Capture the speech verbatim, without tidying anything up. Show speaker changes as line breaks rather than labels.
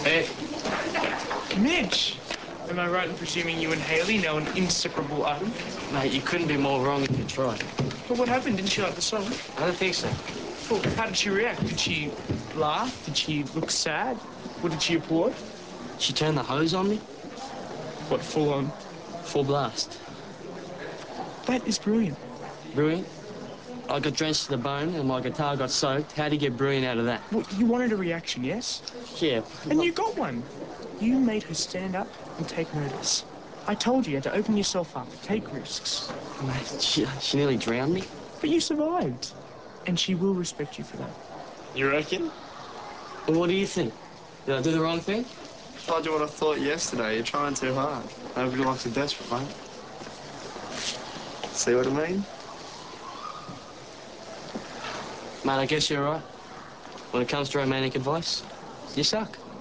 Hey.
Mitch! Am I right in presuming you and Hayley know an inseparable item?
Mate, you couldn't be more wrong if you tried.
But what happened? Didn't she like the song?
I don't think so.
Well, how did she react? Did she laugh? Did she look sad? What did she applaud?
She turned the hose on me.
What, full on?
Full blast.
That is brilliant.
Brilliant? I got drenched to the bone and my guitar got soaked. How do you get brilliant out of that?
Well, you wanted a reaction, yes?
Yeah.
And you got one. You made her stand up and take notice. I told you you had to open yourself up, take risks.
Mate, she, she nearly drowned me.
But you survived. And she will respect you for that.
You reckon? Well, what do you think? Did I do the wrong thing?
I told you what I thought yesterday. You're trying too hard. Nobody likes a desperate, mate. See what I mean?
Mate, I guess you're right. When it comes to romantic advice, you suck.